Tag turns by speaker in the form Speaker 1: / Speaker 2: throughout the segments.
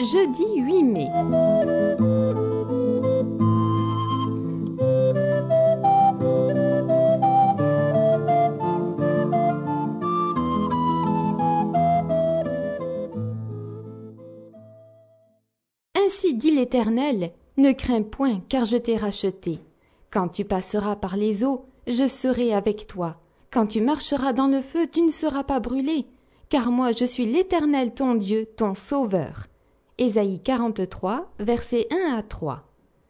Speaker 1: jeudi 8 mai. Ainsi dit l'Éternel, ne crains point, car je t'ai racheté. Quand tu passeras par les eaux, je serai avec toi. Quand tu marcheras dans le feu, tu ne seras pas brûlé, car moi je suis l'Éternel ton Dieu, ton Sauveur. Ésaïe 43, versets 1 à 3.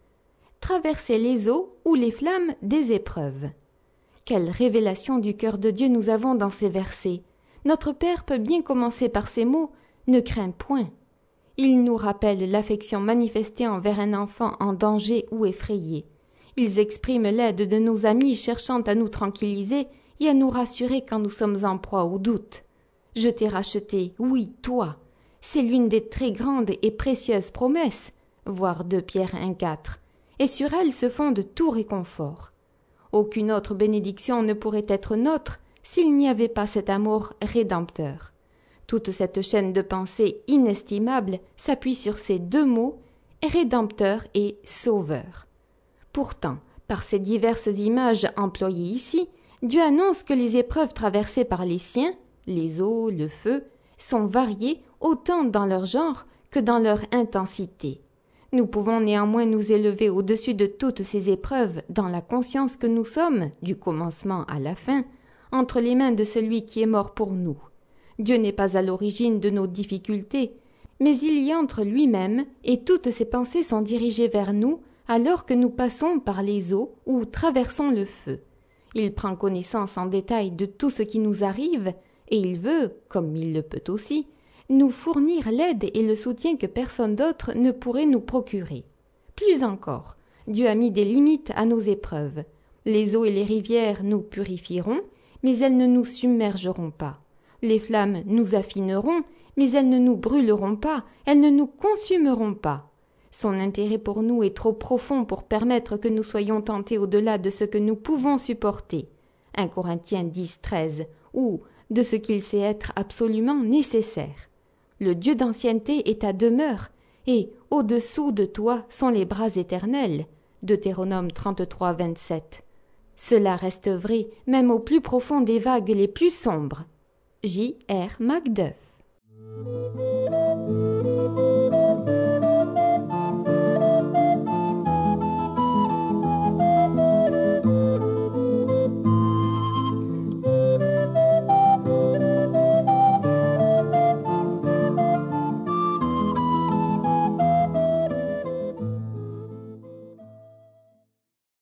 Speaker 1: Traverser les eaux ou les flammes des épreuves. Quelle révélation du cœur de Dieu nous avons dans ces versets. Notre Père peut bien commencer par ces mots « Ne crains point ». Ils nous rappellent l'affection manifestée envers un enfant en danger ou effrayé. Ils expriment l'aide de nos amis cherchant à nous tranquilliser et à nous rassurer quand nous sommes en proie au doute. « Je t'ai racheté, oui, toi ». C'est l'une des très grandes et précieuses promesses, voir 2 Pierre 1,4, et sur elle se fonde tout réconfort. Aucune autre bénédiction ne pourrait être nôtre s'il n'y avait pas cet amour rédempteur. Toute cette chaîne de pensée inestimable s'appuie sur ces 2 mots, rédempteur et sauveur. Pourtant, par ces diverses images employées ici, Dieu annonce que les épreuves traversées par les siens, les eaux, le feu, sont variées autant dans leur genre que dans leur intensité. Nous pouvons néanmoins nous élever au-dessus de toutes ces épreuves dans la conscience que nous sommes, du commencement à la fin, entre les mains de celui qui est mort pour nous. Dieu n'est pas à l'origine de nos difficultés, mais il y entre lui-même et toutes ses pensées sont dirigées vers nous alors que nous passons par les eaux ou traversons le feu. Il prend connaissance en détail de tout ce qui nous arrive et il veut, comme il le peut aussi, nous fournir l'aide et le soutien que personne d'autre ne pourrait nous procurer. Plus encore, Dieu a mis des limites à nos épreuves. Les eaux et les rivières nous purifieront, mais elles ne nous submergeront pas. Les flammes nous affineront, mais elles ne nous brûleront pas, elles ne nous consumeront pas. Son intérêt pour nous est trop profond pour permettre que nous soyons tentés au-delà de ce que nous pouvons supporter. 1 Corinthiens 10, 13, ou de ce qu'il sait être absolument nécessaire. Le Dieu d'ancienneté est ta demeure, et au-dessous de toi sont les bras éternels. Deutéronome 33, 27. Cela reste vrai, même au plus profond des vagues les plus sombres. J. R. Macduff.